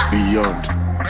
beyond.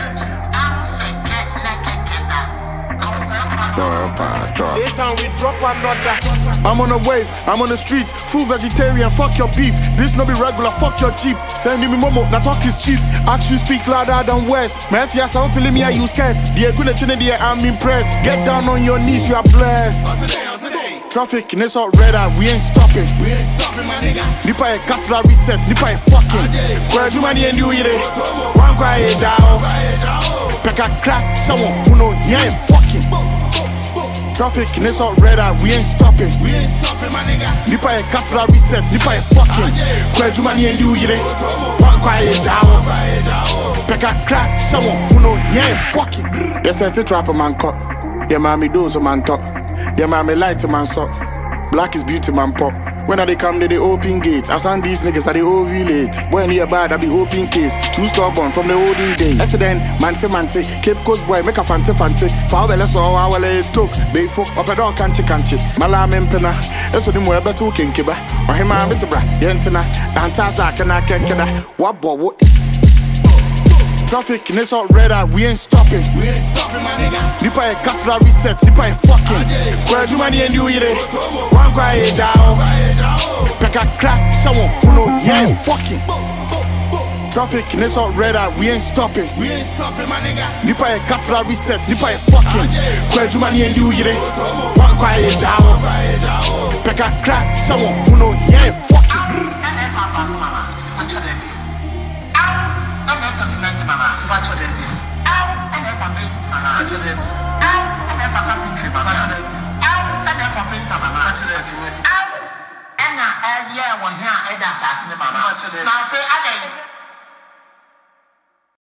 Anytime we drop another. I'm on a wave, I'm on the streets, full vegetarian, fuck your beef. This no be regular, fuck your cheap. Sending me momo, na talk is cheap. Action speak louder than words. Man, if you're sound feeling me, I use cat. The good chin the I'm impressed. Get down on your knees, you are blessed. Traffic in this hot red eye, we ain't stopping. We ain't stopping, my nigga. Nipa a catla reset, nipa a fucking. Where you money and you eat it? One quiet down. Pekka crack, someone who know he ain't fucking. Traffic in this hot red eye, we ain't stopping. We ain't stopping, my nigga. Nipa a catla reset, nipa a fucking. Where you money and you eat it? One quiet down. Pekka crack, someone who know he ain't fucking. Yes, it's a trapper man cut. Yeah, mommy does a man talk. Yeah, mommy light to man so. Black is beauty man pop. When they come, they open gates. I send these niggas at the ovulate. When you bad, I be open case. Too stubborn from the olden days. I then, mante, Cape Coast boy, make a fante. Fawele so, I will let it talk. Bayfo, up a dog, can't. Malam empena. Eso di mwebe tu kinkiba. Or him, I'm Mr. Bra. Yentena. Dantaza, can I kekeda. What? Traffic in this hot red eye, we ain't stopping. We ain't stopping, my nigga. Nipa a catla reset, nipa a fucking. Where you money and you eat it? One quiet down. Pekka crack, someone who know he ain't fucking. Traffic in this hot red eye, we ain't stopping. We ain't stopping, my nigga. Nipa a catla reset, nipa a fucking. Where you money and you eat it? One quiet down. Pekka crack, someone who know he ain't fucking. Watch your baby. And if I'm missing, watch your baby. And if I'm coming to my mother, and if I'm paying for my mother, and I, yeah, one here, and that's asking my mother. Now, I